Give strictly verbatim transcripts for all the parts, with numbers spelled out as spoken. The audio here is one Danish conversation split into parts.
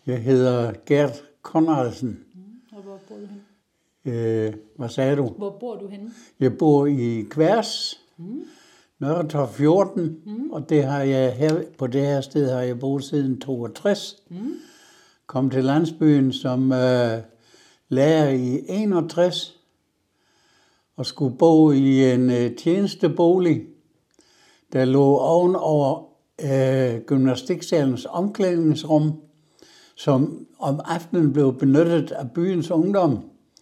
Jeg hedder Gert Conradsen. Mm. Og hvor bor du henne? Øh, hvad sagde du? Hvor bor du henne? Jeg bor i Kværs, Mm. Nørretorv fjorten, Mm. og det har jeg her, på det her sted har jeg boet siden toogtres. Mm. Kom til landsbyen som øh, lærer i enogtres og skulle bo i en øh, tjenestebolig, der lå ovenover øh, gymnastiksalens omklædningsrum, som om aftenen blev benyttet af byens ungdom.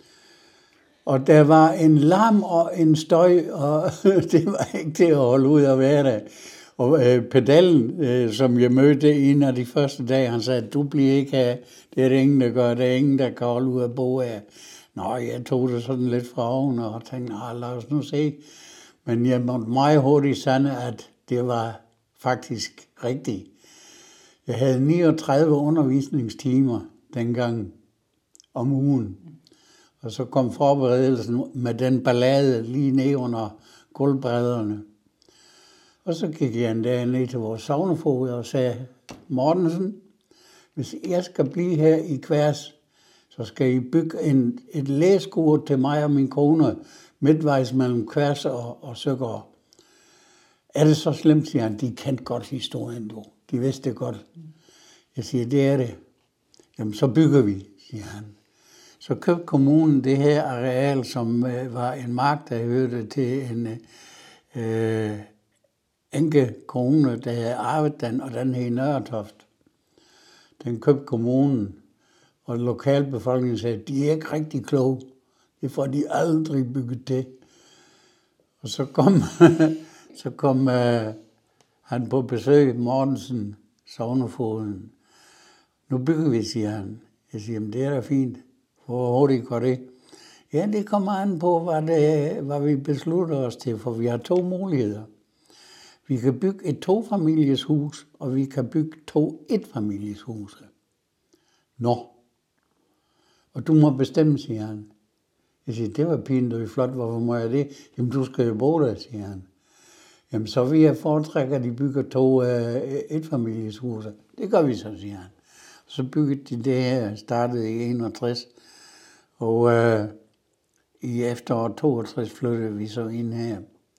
Og der var en larm og en støj, og det var ikke til at holde ud at være der. Og øh, pedellen, øh, som jeg mødte en af de første dage, han sagde, du bliver ikke her. Det er det ingen, der gør. Det er ingen, der kan holde ud at bo her. Nå, jeg tog det sådan lidt fra oven og tænkte, lad os nu se. Men jeg måtte meget hurtigt sande, at det var faktisk rigtigt. Jeg havde niogtredive undervisningstimer dengang om ugen. Og så kom forberedelsen med den ballade lige ned under gulvbrædderne. Og så gik jeg en dag ned til vores sognefoged og sagde, Mortensen, hvis jeg skal blive her i Kværs, så skal I bygge en, et læskur til mig og min kone, midtvejs mellem Kværs og, og Søgård. Er det så slemt, siger han, de kendte godt historien, du. De vidste det godt. Jeg siger, det er det. Jamen, så bygger vi, siger han. Så købte kommunen det her areal, som øh, var en mark, der hørte til en øh, enkekone, der havde arvet den, og den hed Nørretoft. Den købte kommunen, og lokalbefolkningen sagde, de er ikke rigtig kloge. Det får de aldrig bygget til. Og så kom, så kom øh, han på besøg, Mortensen, sognefogeden. Nu bygger vi, siger han. Jeg siger, men det er da fint. Hvor hurtigt går det? Ja, det kommer an på, hvad, det, hvad vi beslutter os til, for vi har to muligheder. Vi kan bygge et tofamilies hus, og vi kan bygge to etfamilies huse. Nå. Og du må bestemme, siger han. Jeg siger, det var pinligt og flot, hvorfor må jeg det? Jamen, du skal jo bo der, siger han. Jamen, så vil jeg foretrække, at de bygger to uh, etfamilies huse. Det gør vi så, siger han. Så byggede de det her, startede i enogtres, og uh, i efteråret toogtres flyttede vi så ind her,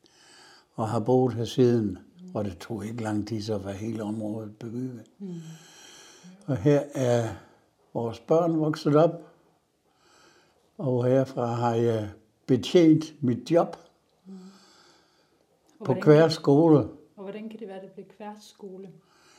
og har boet her siden, og det tog ikke lang tid, så var hele området bebygget. Mm. Og her er vores børn vokset op, og herfra har jeg betjent mit job mm. på Kværs skole. Og hvordan kan det være, at det blev Kværs skole?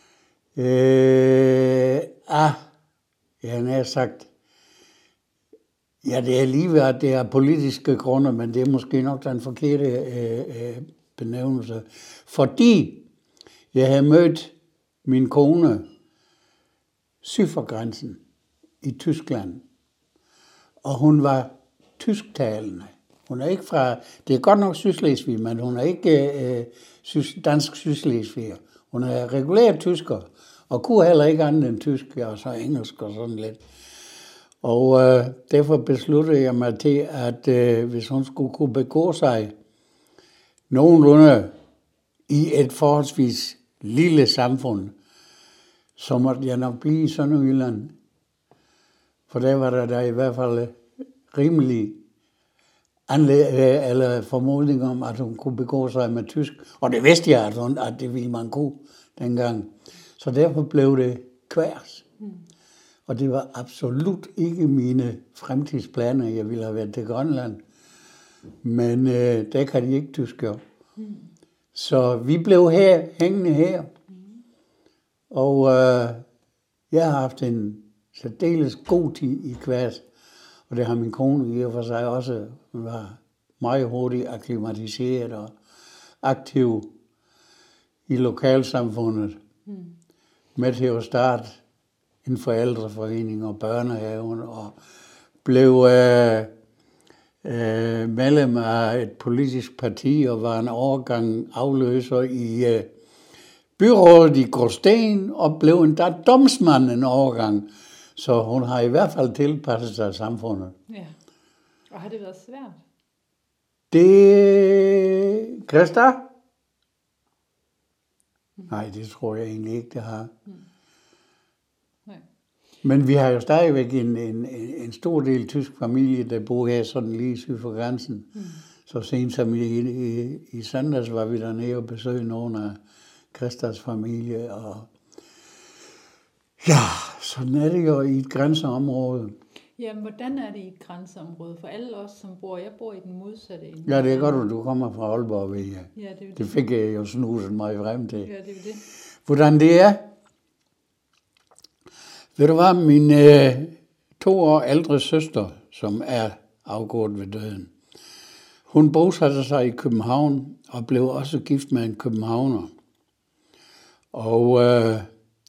Øh, ah, jeg har sagt, ja, det er lige været, det er politiske grunde, men det er måske nok den forkerte øh, øh, benævnelse. Fordi jeg havde mødt min kone syd for grænsen i Tyskland, og hun var tysktalende. Hun er ikke fra, det er godt nok Sydslesvig, men hun er ikke øh, dansk Sydslesvig. Hun er regulær tysker, og kunne heller ikke andet end tysk, og så engelsk og sådan lidt. Og øh, derfor besluttede jeg mig til, at øh, hvis hun skulle kunne begå sig nogenlunde i et forholdsvis lille samfund, så måtte jeg nok blive i Sønderjylland. For der var der, der i hvert fald rimelig anlæg, eller formodning om, at hun kunne begå sig med tysk. Og det vidste jeg, at, hun, at det ville man kunne dengang. Så derfor blev det Kværs. Mm. Og det var absolut ikke mine fremtidsplaner. Jeg ville have været til Grønland. Men øh, der kan de ikke tysk jo. Mm. Så vi blev her, hængende her. Mm. Og øh, jeg har haft en særdeles god tid i Kværs. Og det har min kone i og for sig også. Hun var meget hurtigt akklimatiseret og aktiv i lokalsamfundet. Mm. Med til at starte en forældreforening og børnehaven, og blev øh, øh, medlem af et politisk parti og var en overgang afløser i øh, byrådet i Gråsten, og blev endda domsmand en overgang. Så hun har i hvert fald tilpasset sig samfundet. Ja. Og har det været svært? Det... Christa? Mm. Nej, det tror jeg egentlig ikke, det har. Mm. Nej. Men vi har jo stadigvæk en, en, en stor del tysk familie, der bor her sådan lige syd for grænsen. Mm. Så sent som i, i, i søndags var vi dernede og besøgte nogle af Christas familie. Og ja, sådan er det jo i et grænseområde. Jamen, hvordan er det i et grænseområde? For alle os, som bor, jeg bor i den modsatte ende. Ja, det er godt, at du kommer fra Aalborg, ved jeg. Ja, det, er det. det fik jeg jo snuset mig frem til. Ja, det er det. Hvordan det er? Ved du hvad, min øh, to år ældre søster, som er afgået ved døden, hun bosatte sig i København og blev også gift med en københavner. Og øh,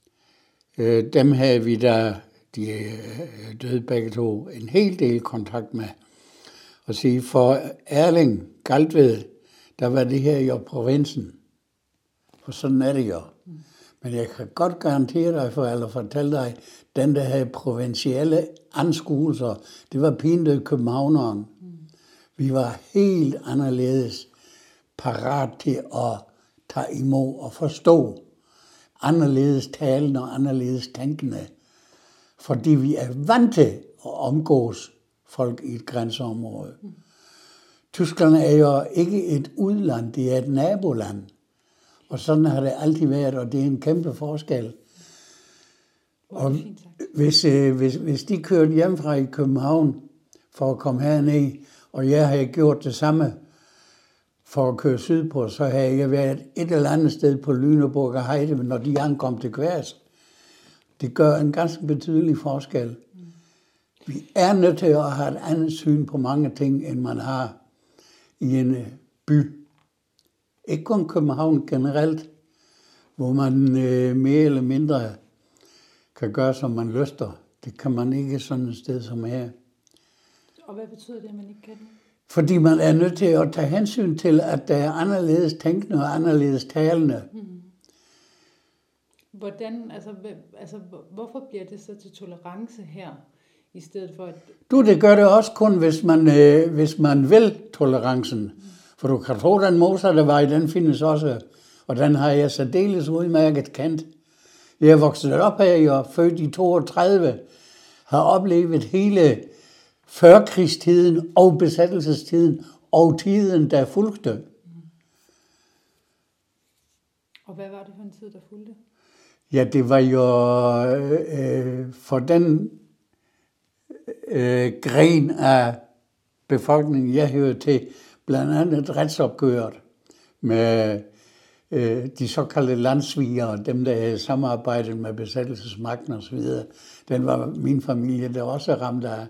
øh, dem havde vi da, de øh, døde begge to, en hel del kontakt med. Og sige, for Erling Galtved, der var det her jo provinsen. For sådan er det jo. Men jeg kan godt garantere dig for, eller fortælle dig, den der havde provincielle anskuelser, det var pinligt københavneren. Mm. Vi var helt anderledes parat til at tage imod og forstå. Anderledes talende og anderledes tænkende. Fordi vi er vant til at omgås folk i et grænseområde. Mm. Tyskland er jo ikke et udland, det er et naboland. Og sådan har det altid været, og det er en kæmpe forskel. Og hvis, øh, hvis, hvis de kørte hjemmefra i København for at komme herned, og jeg havde gjort det samme for at køre sydpå, så havde jeg været et eller andet sted på Lüneburg og Heide, når de ankom til Kværs. Det gør en ganske betydelig forskel. Mm. Vi er nødt til at have et andet syn på mange ting, end man har i en by. Ikke kun København generelt, hvor man øh, mere eller mindre kan gøre, som man lyster. Det kan man ikke sådan et sted som her. Og hvad betyder det, at man ikke kan det? Fordi man er nødt til at tage hensyn til, at der er anderledes tænkende og anderledes talende. Hmm. Hvordan, altså, altså, hvorfor bliver det så til tolerance her, i stedet for at... Du, det gør det også kun, hvis man, øh, hvis man vil tolerancen. Hmm. For du kan tro, den modsatte vej, den findes også, og den har jeg særdeles udmærket kendt. Jeg er vokset op her, jeg er født i toogtredive, har oplevet hele førkrigstiden og besættelsestiden og tiden, der fulgte. Mm. Og hvad var det for en tid, der fulgte? Ja, det var jo øh, for den øh, gren af befolkningen, jeg hørte til, blandt andet retsopgøret med øh, de såkaldte landsvigere, dem der havde samarbejdet med besættelsesmagten og så videre. Den var min familie, der også ramt af.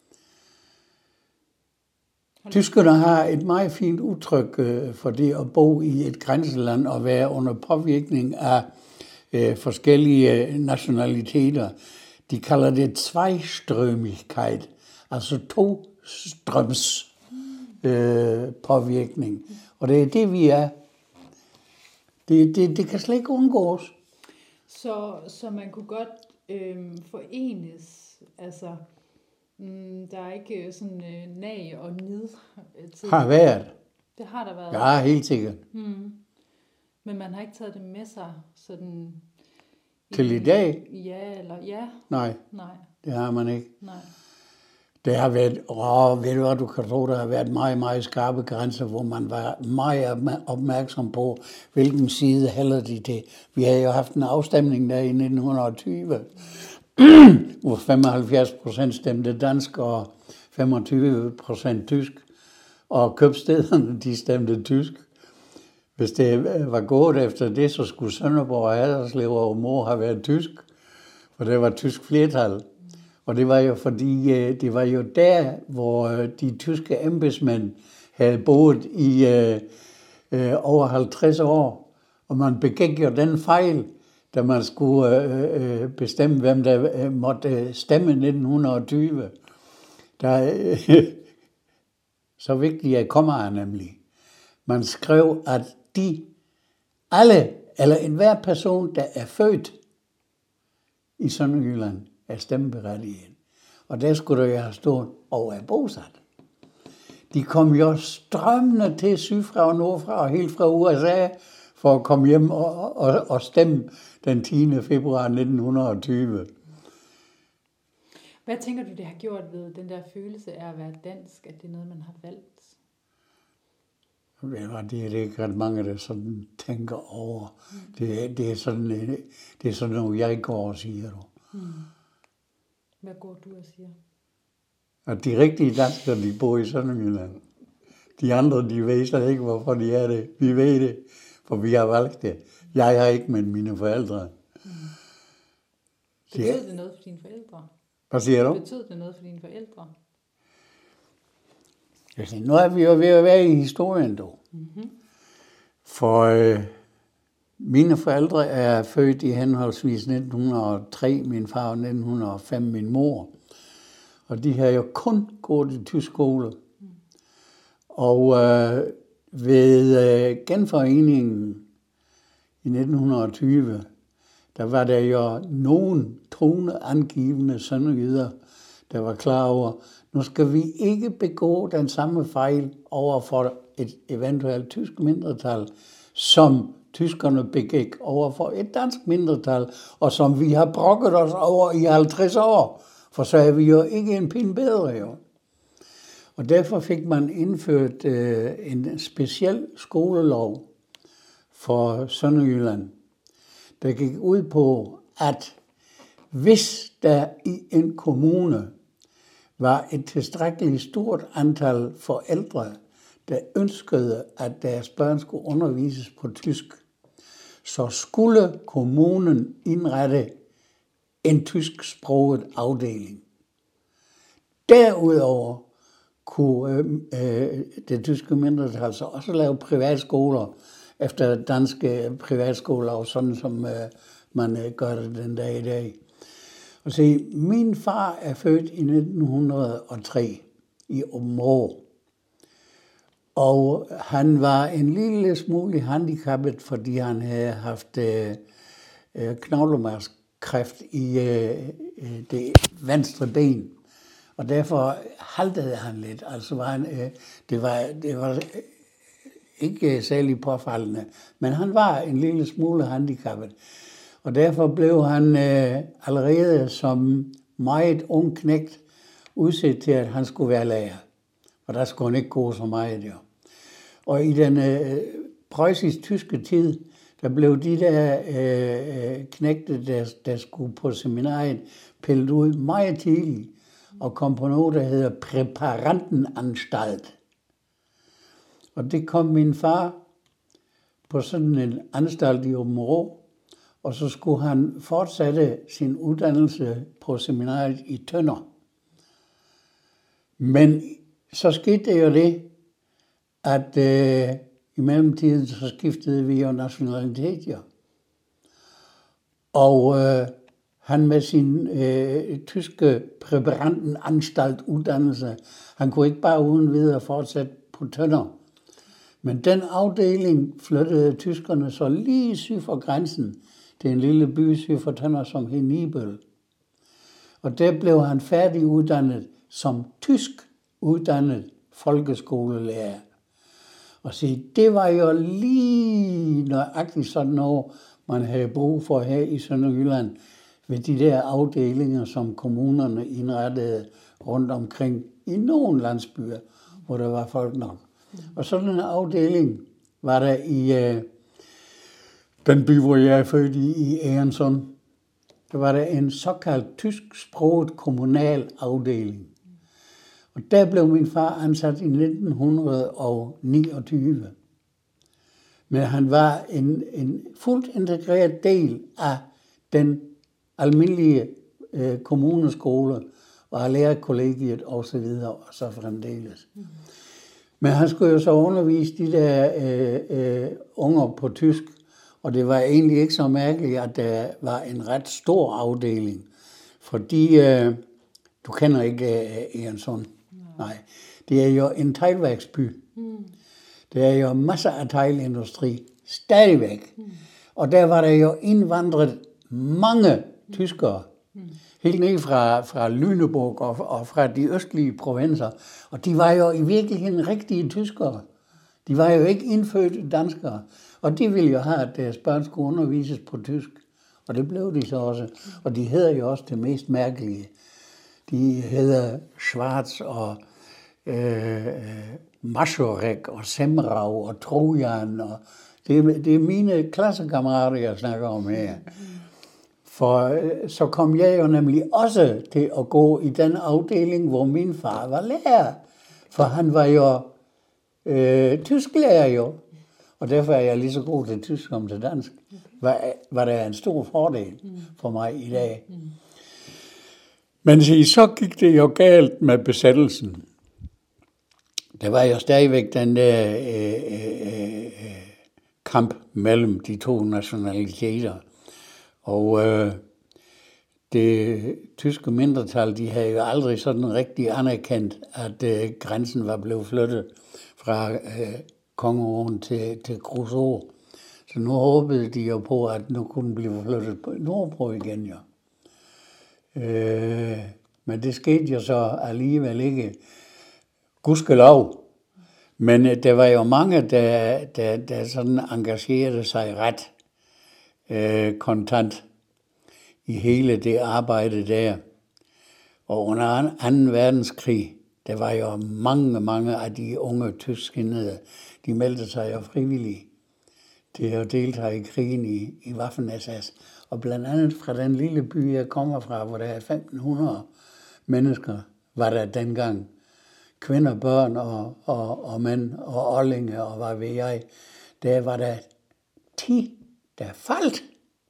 Tyskerne har et meget fint udtryk øh, for det at bo i et grænseland og være under påvirkning af øh, forskellige nationaliteter. De kalder det Zweiströmigkeit, altså to strøms Øh, påvirkning. Og det er det, vi er. Det, det, det kan slet ikke undgås. Så, så man kunne godt øh, forenes, altså, mm, der er ikke sådan øh, nag og nid til. Har været. Det har der været. Ja, helt sikkert. Mm. Men man har ikke taget det med sig sådan... Til i dag? Ja, eller ja. Nej, Nej. det har man ikke. Nej. Det har været, åh, ved du hvad, du kan tro, der har været meget, meget skarpe grænser, hvor man var meget opmærksom på, hvilken side hælder de til. Vi havde jo haft en afstemning der i nitten tyve, hvor femoghalvfjerds procent stemte dansk og femogtyve procent tysk, og købstederne, de stemte tysk. Hvis det var gået efter det, så skulle Sønderborg og Haderslev og Mor have været tysk, for det var tysk flertal. Og det var jo fordi, det var jo der, hvor de tyske embedsmænd havde boet i øh, øh, over halvtreds år. Og man begik jo den fejl, da man skulle øh, bestemme, hvem der måtte stemme nitten tyve. Der, øh, så vigtigt er kommer nemlig. Man skrev, at de alle, eller enhver person, der er født i Sønderjylland, er stemmeberettiget. Og der skulle der jo have stået og er bosat. De kom jo strømmende til sydfra og nordfra og helt fra U S A for at komme hjem og, og, og stemme den tiende februar nitten tyve. Hvad tænker du, det har gjort ved den der følelse af at være dansk, at det er noget, man har valgt? Det er det ikke ret mange, der sådan tænker over. Mm. Det, er, det, er sådan, det er sådan noget, jeg går og siger. Du. Mm. Hvad går du og siger? At de rigtige danskere, de bor i Sønderjylland. De andre, de ved slet ikke, hvorfor de er det. Vi ved det, for vi har valgt det. Jeg har ikke, men mine forældre. Mm. Betød det noget for dine forældre? Hvad siger du? Betød det noget for dine forældre? Jeg siger, nu er vi jo ved at være i historien, dog. Mm-hmm. For øh, mine forældre er født i henholdsvis nitten hundrede og tre, min far, og nitten hundrede og fem, min mor. Og de har jo kun gået i tysk skole. Mm. Og øh, ved øh, genforeningen i nitten tyve, der var der jo nogen toneangivende sønderjyder, der var klar over, nu skal vi ikke begå den samme fejl over for et eventuelt tysk mindretal, som tyskerne begik over for et dansk mindretal, og som vi har brokket os over i halvtreds år, for så er vi jo ikke en pind bedre jo. Og derfor fik man indført øh, en speciel skolelov for Sønderjylland, der gik ud på, at hvis der i en kommune var et tilstrækkeligt stort antal forældre, der ønskede, at deres børn skulle undervises på tysk, så skulle kommunen indrette en tysksproget afdeling. Derudover kunne øh, det tyske mindretal så også lave privatskoler efter danske privatskoler, sådan som øh, man øh, gør det den dag i dag. Og se, min far er født i nitten hundrede og tre i Aabenraa. Og han var en lille smule handicappet, fordi han havde haft øh, knoglemarvskræft i øh, det venstre ben. Og derfor haltede han lidt. Altså var han, øh, det var, det var ikke særlig påfaldende, men han var en lille smule handicappet. Og derfor blev han øh, allerede som meget ung knægt udset til, at han skulle være lærer. Og der skulle han ikke gå så meget, jo. Og i den øh, preussisk-tyske tid, der blev de der øh, knægte, der, der skulle på seminariet, pillet ud meget tidligt og kom på noget, der hedder Præparantenanstalt. Og det kom min far på sådan en anstalt i Aabenraa, og så skulle han fortsætte sin uddannelse på seminariet i Tønder. Men så skete det jo det, at øh, i mellemtiden så skiftede vi jo nationalitet, jo. Og øh, han med sin øh, tyske præparantenanstalt uddannelse, han kunne ikke bare uden videre fortsætte på Tønder. Men den afdeling flyttede tyskerne så lige syd for grænsen til en lille by syd for Tønder, som hed Nibøl. Og der blev han færdiguddannet som tysk uddannet folkeskolelærer. Og se, det var jo lige nøjagtigt sådan noget, man havde brug for her i Sønderjylland, ved de der afdelinger, som kommunerne indrettede rundt omkring i nogle landsbyer, hvor der var folk nok. Og sådan en afdeling var der i øh, den by, hvor jeg er født i, i Egernsund. Der var der en såkaldt tysksproget kommunal afdeling. Og der blev min far ansat i nitten niogtyve. Men han var en, en fuldt integreret del af den almindelige øh, kommuneskole og lærerkollegiet og så videre og så fremdeles. Mm. Men han skulle jo så undervise de der øh, øh, unger på tysk, og det var egentlig ikke så mærkeligt, at der var en ret stor afdeling. Fordi, øh, du kender ikke øh, Egernsund. Nej. Det er jo en teglværksby. Mm. Der er jo masser af teglindustri, stadigvæk. Mm. Og der var der jo indvandret mange tyskere. Mm. Helt ned fra, fra Lüneburg og, og fra de østlige provinser. Og de var jo i virkeligheden rigtige tyskere. De var jo ikke indfødte danskere. Og de ville jo have, at deres børn skulle undervises på tysk. Og det blev de så også. Og de hedder jo også det mest mærkelige. de hedder Schwarz og øh, Maschorek og Semrau og Trojan. Og det, det er mine klassekammerater, jeg snakker om her. For øh, så kom jeg jo nemlig også til at gå i den afdeling, hvor min far var lærer. For han var jo øh, tysklærer jo. Og derfor er jeg lige så god til tysk som til dansk. Var, var det en stor fordel for mig i dag. Men så gik det jo galt med besættelsen. Der var jo stadigvæk den der øh, øh, kamp mellem de to nationaliteter. Og øh, det tyske mindretal, de havde jo aldrig sådan rigtig anerkendt, at øh, grænsen var blevet flyttet fra øh, Kongeåen til, til Kruså. Så nu håbede de jo på, at nu kunne den blive flyttet nordpå igen jo. Øh, men det skete jo så alligevel ikke. Gudskelov. Men øh, der var jo mange, der, der, der sådan engagerede sig ret øh, kontant i hele det arbejde der. Og under anden verdenskrig, der var jo mange, mange af de unge tyskindede, de meldte sig jo frivillige til at deltage i krigen i, i Waffen-S S. Og blandt andet fra den lille by, jeg kommer fra, hvor der er femten hundrede mennesker, var der dengang kvinder, børn og, og, og mænd og ollinge og hvad ved jeg. Der var der ti, der faldt.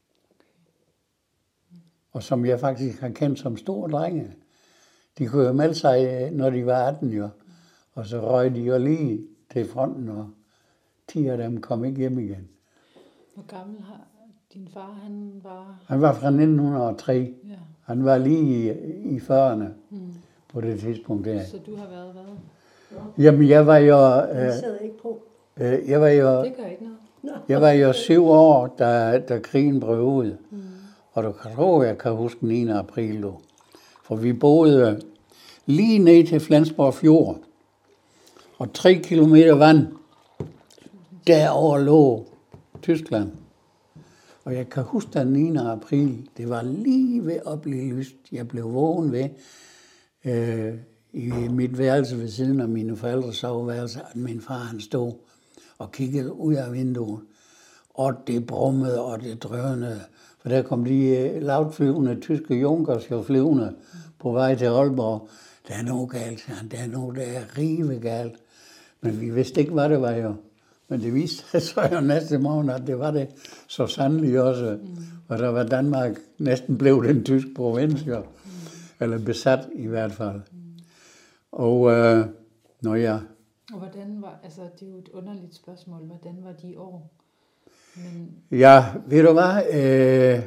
Og som jeg faktisk har kendt som store drenge. De kunne jo melde sig, når de var atten jo. Og så røg de jo lige til fronten, og ti af dem kom ikke hjem igen. Hvor gammel har din far, han var? Han var fra nitten hundrede og tre. Ja. Han var lige i, i fyrrerne Mm. på det tidspunkt der. Så du har været hvad? Jamen, jeg var jo... Øh, Jeg sidder ikke på. øh, jeg var jo... Det gør ikke noget. Jeg var jo syv år, da, da krigen brød ud. Mm. Og du kan tro, jeg kan huske den niende april. Du. For vi boede lige ned til Flensborg Fjord. Og tre kilometer vand. Derover lå Tyskland. Og jeg kan huske den niende april. Det var lige ved at blive lyst. Jeg blev vågen ved øh, i mit værelse ved siden af mine forældres soveværelse, at min far han stod og kiggede ud af vinduet. Og det brummede, og det drønede. For der kom de øh, lavtflyvende tyske Junkers jo flyvende på vej til Aalborg. Der er noget galt, han. Der er noget, der er rive galt. Men vi vidste ikke, hvad det var jo. Men det viste sig så jo næste morgen, at det var det så sandelig også. Mm. Og der var Danmark næsten blevet en tysk provins, jo. Mm. Eller besat i hvert fald. Mm. Og øh, når jeg... Og hvordan var, altså det er jo et underligt spørgsmål, hvordan var de år? Men... Ja, ved du hvad? Øh,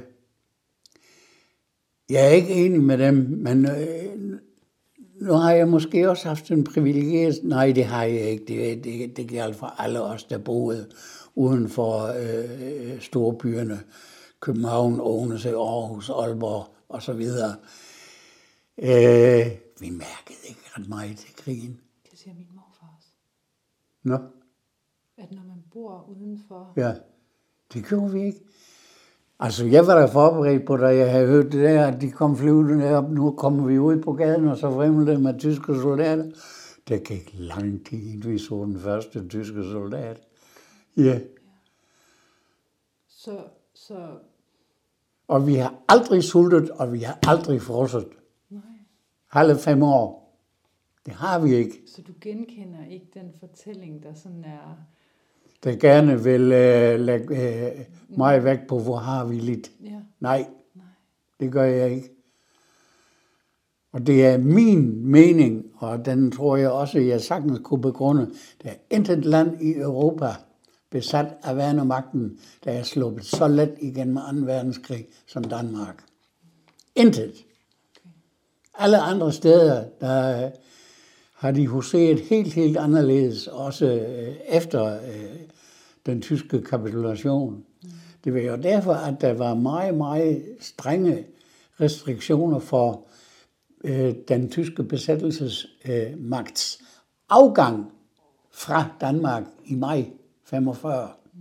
jeg er ikke enig med dem, men øh, nu har jeg måske også haft en privilegeret... Nej, det har jeg ikke. Det, det, det gælder for alle os, der boede uden for øh, storbyerne. København, Odense, Aarhus, Aalborg og så videre. Øh, vi mærkede ikke ret meget til krigen. Det siger min morfar også. Nå? At når man bor udenfor... Ja, det gjorde vi ikke. Altså, jeg var da forberedt på, da jeg havde hørt det der, at de kom flyvende derop. Nu kommer vi ud på gaden, og så vrimlede det med tyske soldater. Det gik lang tid, inden vi så den første tyske soldat. Ja. Yeah. Så, så... Og vi har aldrig sultet, og vi har aldrig frosset. Nej. Halve fem år. Det har vi ikke. Så du genkender ikke den fortælling, der sådan er... Der gerne vil øh, lægge øh, mig væk på, hvor har vi lidt. Ja. Nej, Nej. det gør jeg ikke. Og det er min mening, og den tror jeg også, jeg sagtens kunne begrunde. Der er intet land i Europa besat af værnemagten, der er sluppet så let igennem anden verdenskrig som Danmark. Intet. Okay. Alle andre steder, der har de huseret helt, helt anderledes, også øh, efter øh, den tyske kapitulation. Mm. Det var jo derfor, at der var meget, meget strenge restriktioner for øh, den tyske besættelsesmagts øh, afgang fra Danmark i maj femogfyrre. Mm.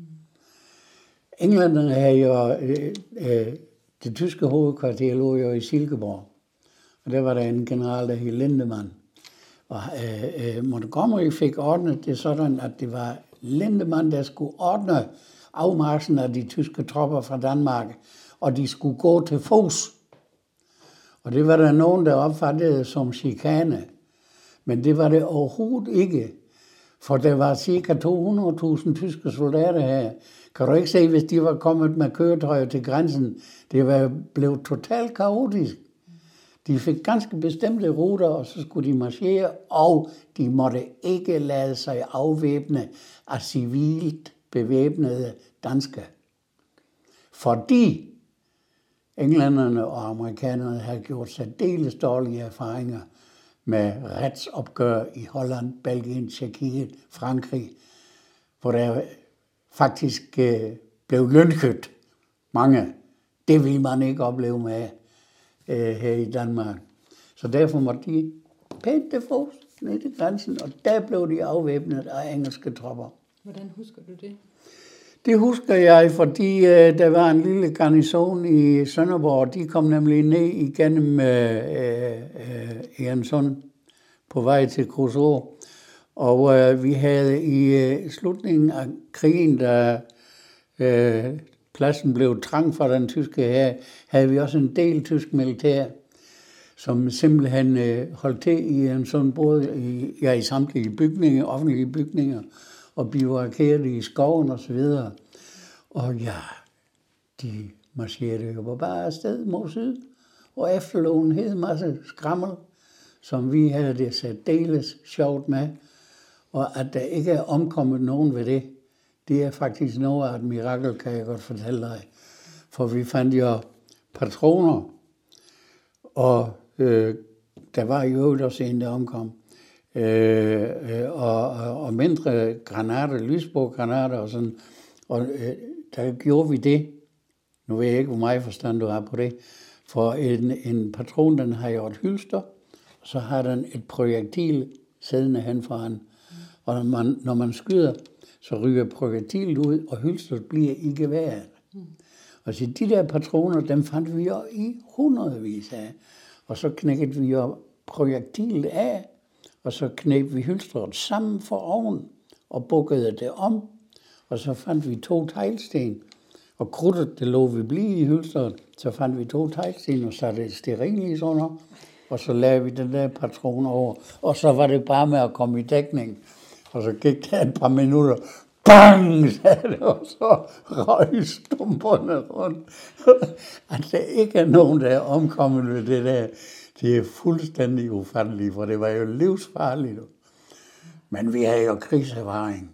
Englænderne havde jo, øh, øh, det tyske hovedkvarter lå jo i Silkeborg. og der var der en general, der hed Lindemann. Og øh, øh, Montgomery fik ordnet det sådan, at det var Lindemann, der skulle ordne afmarchen af de tyske tropper fra Danmark, og de skulle gå til fods. Og det var der nogen, der opfattede som chikane. Men det var det overhovedet ikke. For der var cirka to hundrede tusind tyske soldater her. Kan du ikke se, hvis de var kommet med køretøjer til grænsen? Det var blevet totalt kaotisk. De fik ganske bestemte ruter, og så skulle de marchere, og de måtte ikke lade sig afvæbne af civilt bevæbnede danske. Fordi englænderne og amerikanerne havde gjort særdeles dårlige erfaringer med retsopgør i Holland, Belgien, Tjekkiet, Frankrig, hvor der faktisk øh, blev lynchet mange. Det ville man ikke opleve med øh, her i Danmark. Så derfor måtte de pænt til fods ned til grænsen, og der blev de afvæbnet af engelske tropper. Hvordan husker du det? Det husker jeg, fordi øh, der var en lille garnison i Sønderborg. De kom nemlig ned igennem øh, øh, Egernsund på vej til Kruså. Og øh, vi havde i øh, slutningen af krigen, da øh, pladsen blev trang for den tyske hær, havde vi også en del tysk militær, som simpelthen øh, holdt til i en sådan både i, ja, i samtlige bygninger, offentlige bygninger, og bivakkerede i skoven og så videre. Og ja, de marcherede jo bare afsted mod syd, og efterlod en hel masse skrammel, som vi havde det særdeles sjovt med. Og at der ikke er omkommet nogen ved det, det er faktisk noget af et mirakel, kan jeg godt fortælle dig. For vi fandt jo patroner, og øh, der var i øvrigt også en, der omkom. Øh, øh, og, og mindre granater, lysbågranater og sådan. Og øh, der gjorde vi det. Nu ved jeg ikke, hvor meget forstand du har på det. For en, en patron, den har jo et hylster, og så har den et projektil siddende hen foran. Og når man, når man skyder, så ryger projektilet ud, og hylstret bliver i geværet. Mm. Og så de der patroner, dem fandt vi jo i hundredvis af. Og så knækkede vi jo projektilet af, og så knæb vi hylstret sammen for oven, og bukkede det om, og så fandt vi to teglsten. Og krudtet, det lå vi blive i hylstret, så fandt vi to teglsten og satte et stearinlys under, og så lavede vi den der patron over, og så var det bare med at komme i dækning. Og så gik der et par minutter, bang, sagde det, og så røg stumperne rundt. At der ikke er nogen, der er omkommet ved det der, det er fuldstændig ufatteligt, for det var jo livsfarligt. Men vi har jo krigserfaring.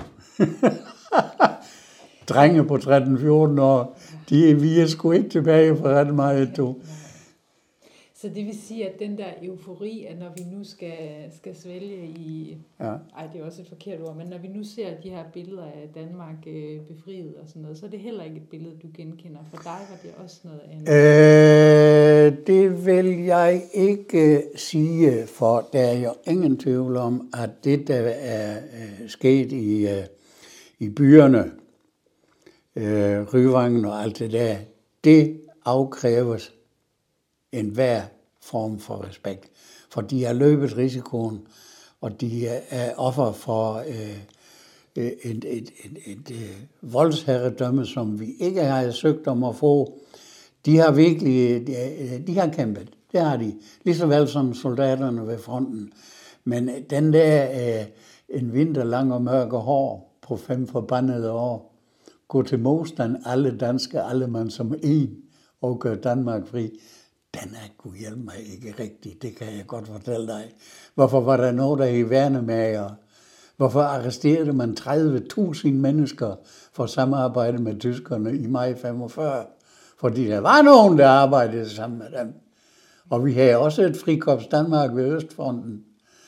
Drenge på tretten fjorten år, de, vi er sgu ikke tilbage for ret meget, du. Så det vil sige, at den der eufori, at når vi nu skal, skal svælge i... Ja. Ej, det er også et forkert ord, men når vi nu ser de her billeder af Danmark øh, befriet og sådan noget, så er det heller ikke et billede, du genkender. For dig var det også noget andet. Øh, det vil jeg ikke sige, for der er jo ingen tvivl om, at det, der er øh, sket i, øh, i byerne, øh, Ryvangen og alt det der, det afkræves enhver form for respekt. For de har løbet risikoen, og de er offer for øh, et, et, et, et, et voldsherredømme, som vi ikke har søgt om at få. De har virkelig, de, de har kæmpet. Det har de. Lige så vel som soldaterne ved fronten. Men den der øh, en vinter lang og mørk og hård på fem forbandede år, gå til modstand alle danske, alle man som en, og gør Danmark fri. Den er kunne hjælpe mig ikke rigtigt, det kan jeg godt fortælle dig. Hvorfor var der noget, der i værnemager? Hvorfor arresterede man tredive tusind mennesker for samarbejde med tyskerne i maj femogfyrre? Fordi der var nogen, der arbejdede sammen med dem. Og vi havde også et frikorps Danmark ved Østfronten.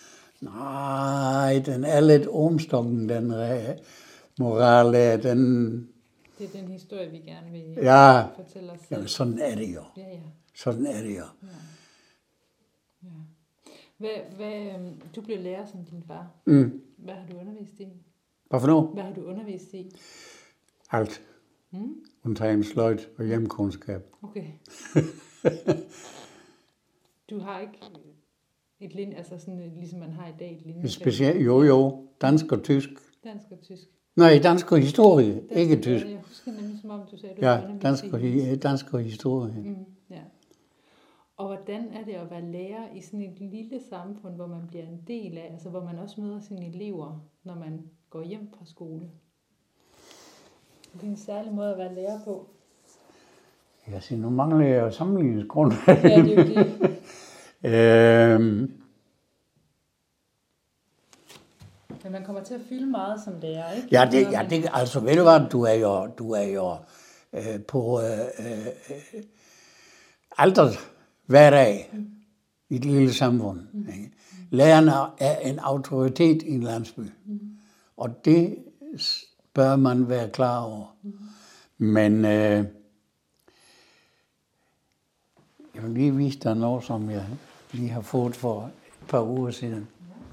Nej, den er lidt omstokken, den moral der, den... Det er den historie, vi gerne vil ja, fortælle os selv. Jamen, sådan er det jo. Ja, ja. Sådan er det jo. Ja. Ja. Hvad, hvad, du blev lærer som din far. Mm. Hvad har du undervist i? Hvad for noget? Hvad har du undervist i? Alt. Mm? Undtagen sløjt og hjemkundskab. Okay. du har ikke et linje, altså sådan, ligesom man har i dag et linje. Specielt, jo jo, dansk og tysk. Dansk og tysk. Nej, dansk og historie, Dansk, ikke tysk. Jeg husker nemlig, som om du sagde, du ja, dansk og, dansk og historie. Mm, ja. Og hvordan er det at være lærer i sådan et lille samfund, hvor man bliver en del af, altså hvor man også møder sine elever, når man går hjem fra skole? Det er en særlig måde at være lærer på. Jeg siger, nu mangler jeg sammenligningsgrund. Ja, det er jo det. øhm. Men man kommer til at fylde meget som lærer, ikke? Ja, det, ja det, altså ved du hvad, du er jo, du er jo øh, på øh, øh, aldrig hver dag mm. i et lille samfund. Mm. Lærerne er en autoritet i en landsby, mm. og det bør man være klar over. Mm. Men øh, jeg vil lige vise dig noget, som jeg lige har fået for et par uger siden.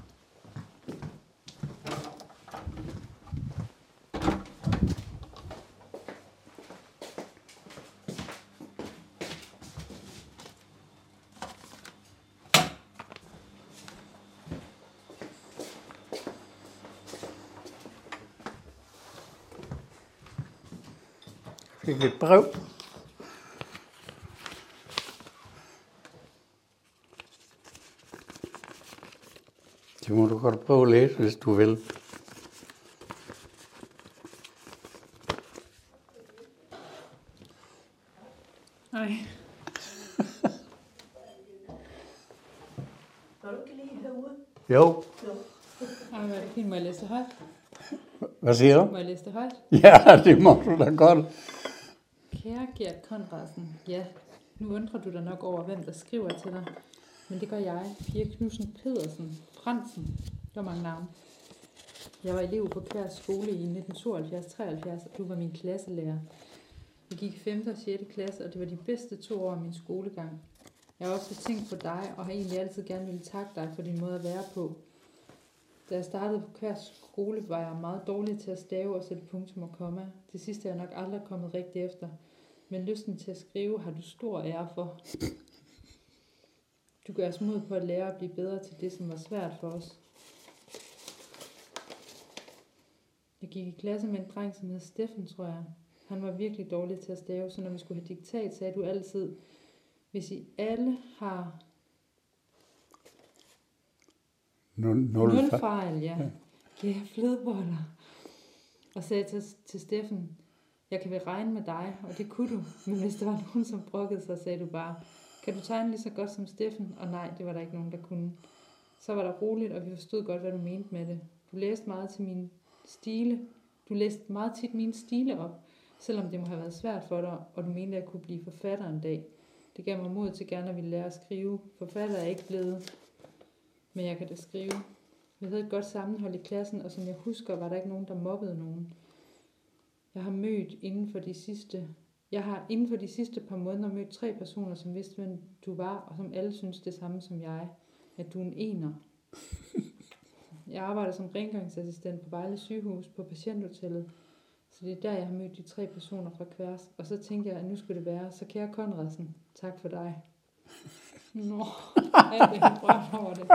Jeg fik et brev. Det må du godt prøve at læse, hvis du vil. Nej. Når du kan lige herude. Jo. Ej, hvad er det fint. Må jeg læse det højt? Hvad siger du? Må jeg læse det højt? Ja, det må du da godt. Kære Gert Conradsen, ja, nu undrer du dig nok over, hvem der skriver til dig. Men det gør jeg, Pia Knudsen Pedersen, Fransen, det var mange navne. Jeg var elev på Kværs skole i nitten tooghalvfjerds treoghalvfjerds, og du var min klasselærer. Jeg gik i femte og sjette klasse, og det var de bedste to år af min skolegang. Jeg har også tænkt på dig, og har egentlig altid gerne ville takke dig for din måde at være på. Da jeg startede på Kværs skole, var jeg meget dårlig til at stave og sætte punktum og komma. Til sidst er jeg nok aldrig kommet rigtig efter. Men lysten til at skrive har du stor ære for. Du gør os mod på at lære at blive bedre til det, som var svært for os. Jeg gik i klasse med en dreng, som hed Steffen, tror jeg. Han var virkelig dårlig til at stave, så når vi skulle have diktat, sagde du altid, hvis I alle har Nul, nul, nul fejl, ja, giver jeg flødeboller. Og sagde til, til Steffen, jeg kan vel regne med dig, og det kunne du, men hvis der var nogen, som brokkede sig, sagde du bare, kan du tegne lige så godt som Steffen? Og nej, det var der ikke nogen, der kunne. Så var der roligt, og vi forstod godt, hvad du mente med det. Du læste meget til min stile. Du læste meget tit mine stile op, selvom det må have været svært for dig, og du mente, at jeg kunne blive forfatter en dag. Det gav mig mod til gerne at ville lære at skrive. Forfatter er jeg ikke blevet, men jeg kan da skrive. Vi havde et godt sammenhold i klassen, og som jeg husker, var der ikke nogen, der mobbede nogen. Jeg har mødt inden for de sidste... Jeg har inden for de sidste par måneder mødt tre personer, som vidste, hvem du var, og som alle synes det samme som jeg. At du er en ener. Jeg arbejder som rengøringsassistent på Vejle sygehus på patienthotellet. Så det er der, jeg har mødt de tre personer fra Kværs. Og så tænkte jeg, at nu skulle det være. Så kære Conradsen, tak for dig. Nå, jeg er helt rørt over det.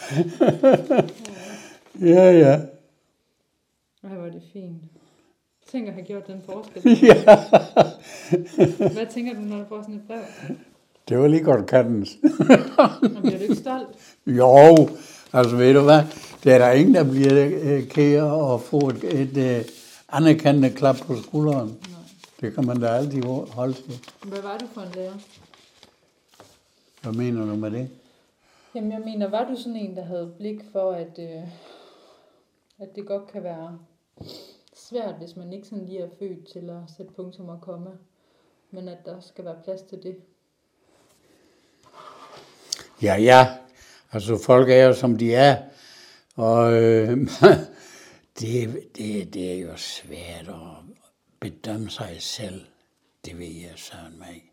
Ja, ja. Ej, hvor er det fint. Tænker at have gjort den forskel. Ja. Hvad tænker du, når du får sådan et brev? Det var lige godt kattens. Nå, bliver du ikke stolt? Jo, altså ved du hvad, det er der ingen, der bliver øh, kære og få et, et øh, anerkendende klap på skulderen. Nej. Det kan man da altid holde til. Hvad var du for en lærer? Hvad mener du med det? Jamen jeg mener, var du sådan en, der havde blik for, at, øh, at det godt kan være svært, hvis man ikke sådan lige er født til at sætte punktum og komma, men at der skal være plads til det? Ja, ja. Altså folk er jo som de er, og øh, det, det, det er jo svært at bedømme sig selv. Det ved jeg sådan mig.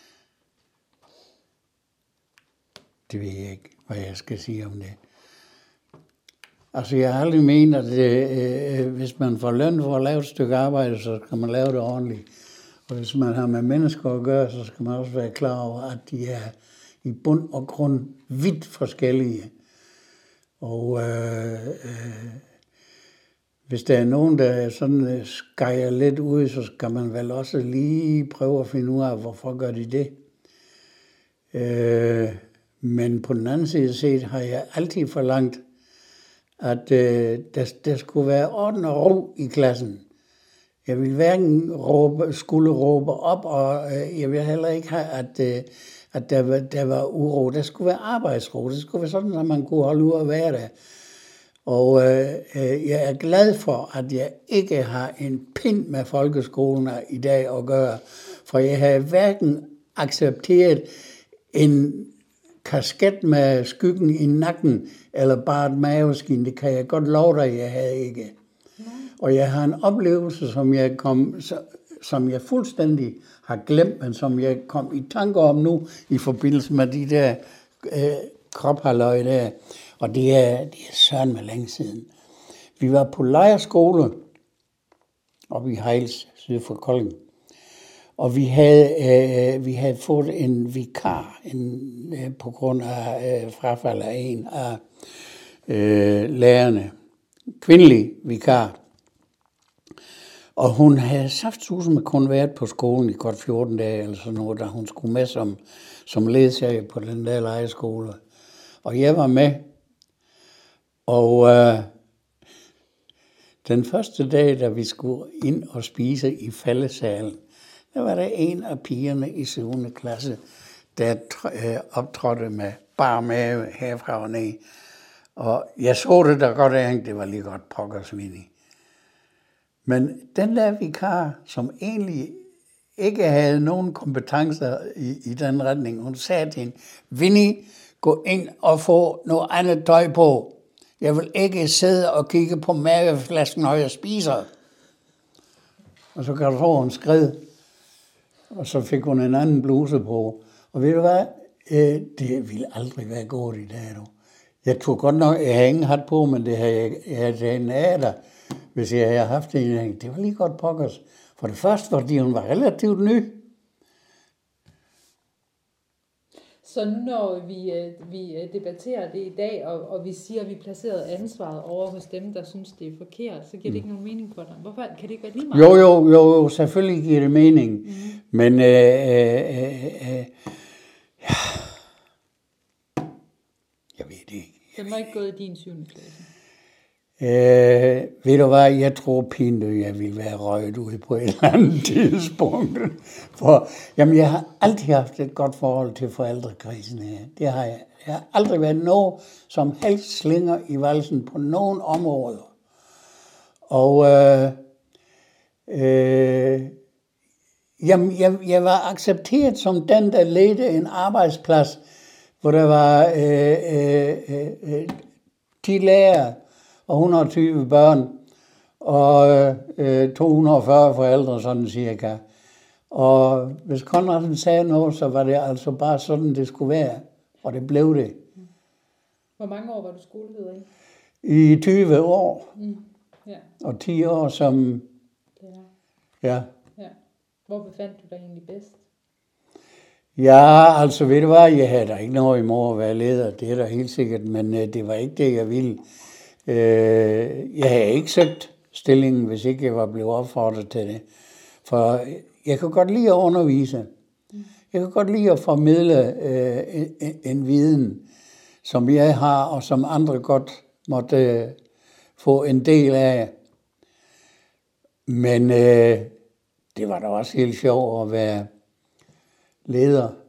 Det ved jeg ikke, hvad jeg skal sige om det. Altså, jeg har aldrig ment, at øh, hvis man får løn for at lave et stykke arbejde, så skal man lave det ordentligt. Og hvis man har med mennesker at gøre, så skal man også være klar over, at de er i bund og grund vidt forskellige. Og øh, øh, hvis der er nogen, der sådan skærer lidt ud, så skal man vel også lige prøve at finde ud af, hvorfor gør de det. Øh, men på den anden side set har jeg altid forlangt, at øh, der, der skulle være orden og ro i klassen. Jeg ville hverken råbe, skulle råbe op, og øh, jeg ville heller ikke have, at, øh, at der, var, der var uro. Der skulle være arbejdsro. Det skulle være sådan, at man kunne holde ud at være der. Og øh, jeg er glad for, at jeg ikke har en pind med folkeskolen i dag at gøre. For jeg har hverken accepteret en kasket med skyggen i nakken, eller bare et maveskin. Det kan jeg godt love dig, jeg havde ikke. Og jeg har en oplevelse, som jeg, kom, som jeg fuldstændig har glemt, men som jeg kom i tanke om nu, i forbindelse med de der øh, krophalløj der. Og det er, det er søren med længe siden. Vi var på lejrskole oppe i Hejls, syd for Kolding. Og vi havde, øh, vi havde fået en vikar en, øh, på grund af øh, frafald af en af øh, lærerne. Kvindelig vikar. Og hun havde saftsuseme kun været på skolen i godt fjorten dage, eller sådan noget, da hun skulle med som, som ledsager på den der lejrskole. Og jeg var med. Og øh, den første dag, da vi skulle ind og spise i fællessalen, der var der en af pigerne i syvende klasse, der øh, optrådte med bar mave herfra og ned. Og jeg så det da godt af, det var lige godt pokkersvindig. Men den der vikar, som egentlig ikke havde nogen kompetencer i, i den retning, hun sagde til hende, Vinnie, gå ind og få noget andet tøj på. Jeg vil ikke sidde og kigge på maveflasken, når jeg spiser. Og så kan du få en skred. Og så fik hun en anden bluse på. Og ved du hvad? Det ville aldrig være godt i dag, du. Jeg tog godt nok, jeg havde ingen hat på, men det havde jeg, jeg havde en af der, hvis jeg havde haft det. Det var lige godt pokkers. For det første, fordi hun var relativt ny. Så nu når vi, vi debatterer det i dag, og, og vi siger, at vi placerede ansvaret over hos dem, der synes, det er forkert, så giver det ikke nogen mening for dig. Hvorfor kan det ikke være lige meget? Jo, jo, jo, selvfølgelig giver det mening. Mm. Men øh, øh, øh, ja. Jeg ved det ikke. Den var ikke gået i din syvende klasse. Øh, ved du hvad, jeg tror pinligt, jeg ville være røget ud på et eller andet tidspunkt. For jamen, jeg har altid haft et godt forhold til forældrekrisen her. Det har jeg. Jeg har aldrig været noget, som helst slinger i valsen på nogen områder. Og øh, øh, jamen, jeg, jeg var accepteret som den, der ledte en arbejdsplads, hvor der var øh, øh, øh, ti lærere og et hundrede og tyve børn, og øh, to hundrede og fyrre forældre, sådan cirka. Og hvis Conradsen sagde noget, så var det altså bare sådan, det skulle være. Og det blev det. Hvor mange år var du skoleleder i? I tyve år. Mm. Ja. Og ti år som... Ja. Ja. Hvor befandt du dig egentlig bedst? Ja, altså ved du hvad, jeg havde da ikke noget imod at være leder, det er da helt sikkert, men øh, det var ikke det, jeg ville. Øh, jeg havde ikke søgt stillingen, hvis ikke jeg var blevet opfordret til det. For jeg kan godt lide at undervise. Jeg kan godt lide at formidle øh, en, en viden, som jeg har, og som andre godt måtte øh, få en del af. Men øh, det var da også helt sjovt at være leder